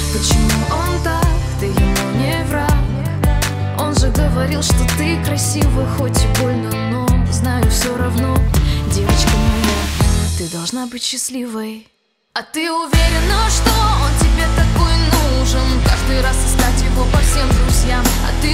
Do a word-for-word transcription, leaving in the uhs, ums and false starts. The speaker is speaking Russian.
Почему он так, ты ему не враг? Он же говорил, что ты красива, хоть и больно, но знаю все равно, девочка моя, ты должна быть счастливой. А ты уверена, что он тебе такой нужен? Каждый раз искать его по всем друзьям. А ты